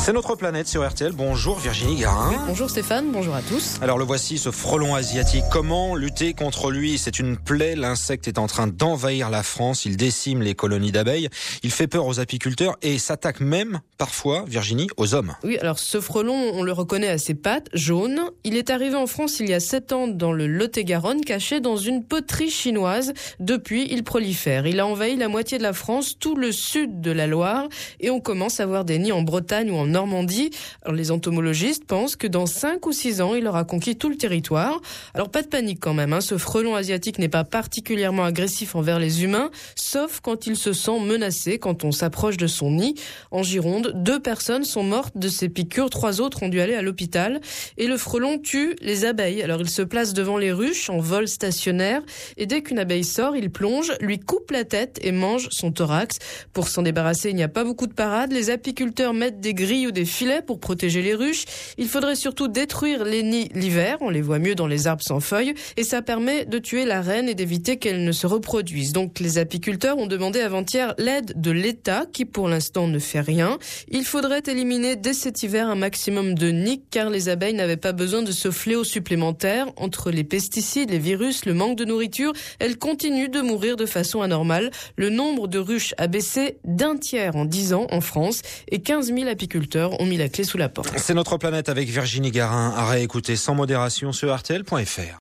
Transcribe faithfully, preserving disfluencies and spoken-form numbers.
C'est notre planète sur R T L. Bonjour Virginie Garin. Oui, bonjour Stéphane, bonjour à tous. Alors le voici, ce frelon asiatique. Comment lutter contre lui? C'est une plaie. L'insecte est en train d'envahir la France. Il décime les colonies d'abeilles. Il fait peur aux apiculteurs et s'attaque même, parfois, Virginie, aux hommes. Oui, alors ce frelon, on le reconnaît à ses pattes jaunes. Il est arrivé en France il y a sept ans dans le Lot-et-Garonne, caché dans une poterie chinoise. Depuis, il prolifère. Il a envahi la moitié de la France, tout le sud de la Loire, et on commence à voir des nids en Bretagne ou en Normandie. Alors les entomologistes pensent que dans cinq ou six ans, il aura conquis tout le territoire. Alors pas de panique quand même, hein. Ce frelon asiatique n'est pas particulièrement agressif envers les humains, sauf quand il se sent menacé, quand on s'approche de son nid. En Gironde, deux personnes sont mortes de ces piqûres, trois autres ont dû aller à l'hôpital. Et le frelon tue les abeilles. Alors il se place devant les ruches en vol stationnaire, et dès qu'une abeille sort, il plonge, lui coupe la tête et mange son thorax. Pour s'en débarrasser, il n'y a pas beaucoup de parades. Les apiculteurs mettent des grilles ou des filets pour protéger les ruches. Il faudrait surtout détruire les nids l'hiver, on les voit mieux dans les arbres sans feuilles, et ça permet de tuer la reine et d'éviter qu'elle ne se reproduise. Donc les apiculteurs ont demandé avant-hier l'aide de l'État, qui pour l'instant ne fait rien. Il faudrait éliminer dès cet hiver un maximum de nids, car les abeilles n'avaient pas besoin de ce fléau supplémentaire. Entre les pesticides, les virus, le manque de nourriture, elles continuent de mourir de façon anormale. Le nombre de ruches a baissé d'un tiers en dix ans en France, et quinze mille apiculteurs ont mis la clé sous la porte. C'est notre planète avec Virginie Garin, à réécouter sans modération sur R T L point F R.